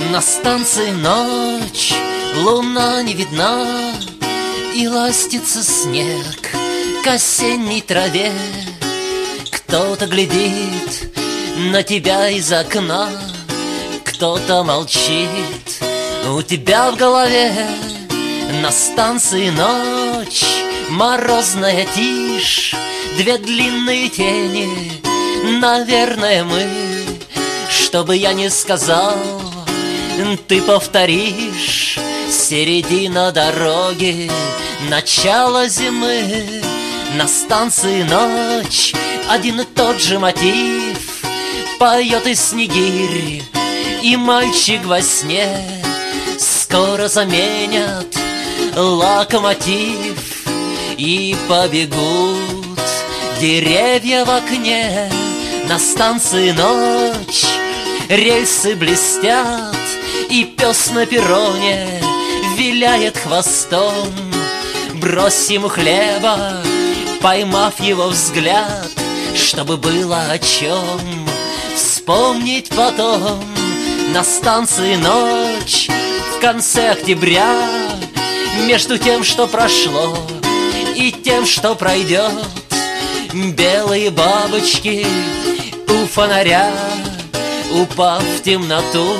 На станции ночь, луна не видна, и ластится снег к осенней траве. Кто-то глядит на тебя из окна, кто-то молчит у тебя в голове. На станции ночь, морозная тишь, две длинные тени, наверное, мы. Что бы я ни сказал, ты повторишь. Середина дороги, начало зимы. На станции ночь, один и тот же мотив, поет и снегирь, и мальчик во сне. Скоро заменят локомотив, и побегут деревья в окне. На станции ночь, рельсы блестят, и пес на перроне виляет хвостом. Брось ему хлеба, поймав его взгляд, чтобы было о чем вспомнить потом. На станции ночь, в конце октября, между тем, что прошло, и тем, что пройдет, белые бабочки у фонаря, упав в темноту,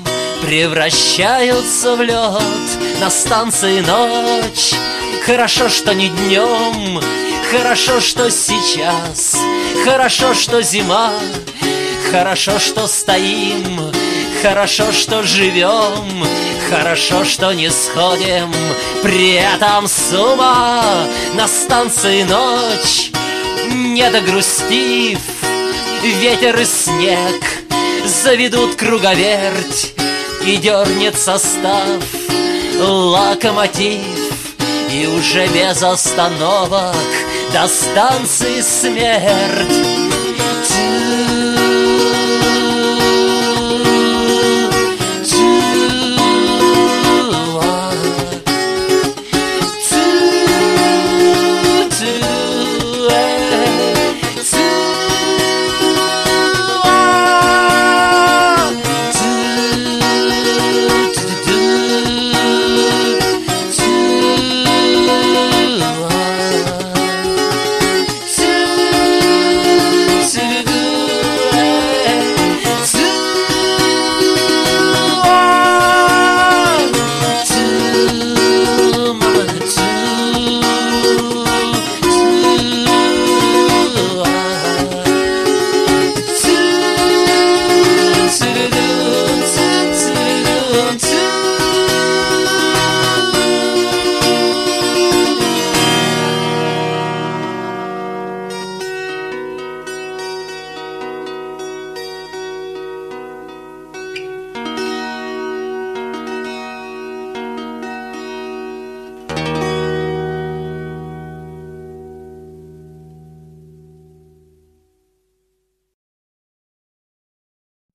превращаются в лед. На станции ночь, хорошо, что не днем, хорошо, что сейчас, хорошо, что зима, хорошо, что стоим, хорошо, что живем, хорошо, что не сходим при этом с ума. На станции ночь, не догрустив, ветер и снег заведут круговерть, и дернет состав локомотив, и уже без остановок до станции смерть.